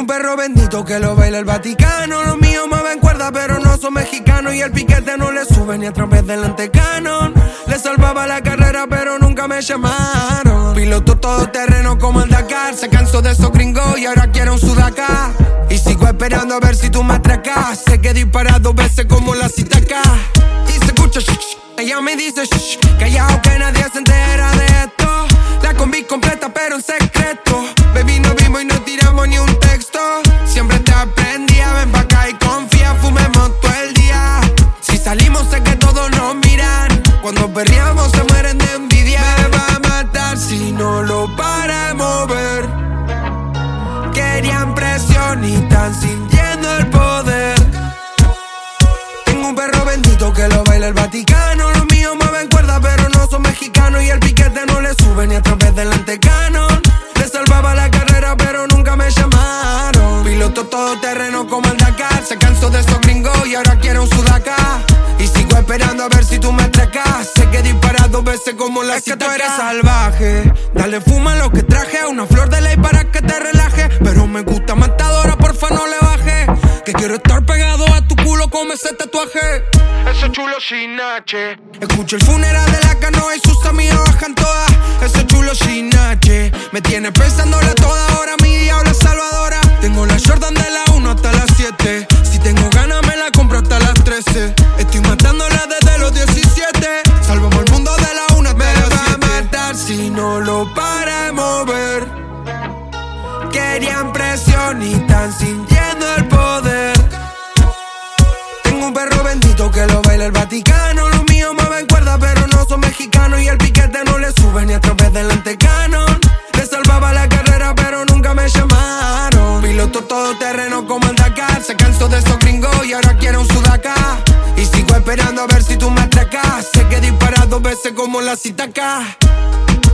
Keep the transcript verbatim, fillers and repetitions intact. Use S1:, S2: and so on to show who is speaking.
S1: un perro bendito que lo baila el Vaticano. Los míos mueven cuerda pero no son mexicanos. Y el piquete no le sube ni a través del antecanon. Le salvaba la carrera pero nunca me llamaron. Piloto todoterreno como el Dakar. Se cansó de esos gringos y ahora quiere un Sudaca. Y sigo esperando a ver si tú me atracas. Sé que dispara dos veces como la cita acá. Y se escucha shh, shh. Ella me dice shh, callao que nadie se entera de esto. La combi completa pero en secreto. Baby, nos vimos y no tiramos ni un texto. Siempre te aprendía, ven pa' acá y confía. Fumemos todo el día. Si salimos sé que todos nos miran. Cuando perreamos se mueren de envidia. Me va a matar si no lo para de mover. Querían presión y están sintiendo el poder. Tengo un perro bendito que lo baila el Vaticano. Los míos mueven cuerda pero no son mexicanos. Y el piquete no le sube ni a través del antecanon. Le salvaba la carrera pero nunca me llamaron. Piloto todoterreno como el Dakar. Se cansó de esos gringos y ahora quiere un Sudaca. Y sigo esperando a ver si tú me atracas. Sé que disparas dos veces como la cita. Es que tú eres salvaje. Dale fuma lo que traje. Una flor de ley para que te relajes. Pero me gusta matadora, porfa no le baje. Que quiero estar pegado a tu culo como ese tatuaje. Ese chulo sin H. Escucho el funeral de la canoa y sus amigos bajan todas. Ese chulo sin H. Me tiene pensándole toda hora, mi diabla salvadora. Tengo la Jordan de la uno hasta las siete. Si tengo ganas me la compro hasta las trece. Estoy matándola desde los diecisiete. Salvamos el mundo de la una hasta las siete. Me va a matar si no lo para de mover. Querían presión y están sintiendo el poder. Tengo un perro bendito que lo baila el Vaticano. Los míos mueven cuerda pero no son mexicanos. Y el piquete no le sube ni a través del antecanon. Le salvaba la carrera pero nunca me llamaron. Piloto todoterreno como el Dakar. Se cansó de esos gringos y ahora quiere un Sudaca. Y sigo esperando a ver si tú me atracas. Sé que disparas dos veces como la cita acá.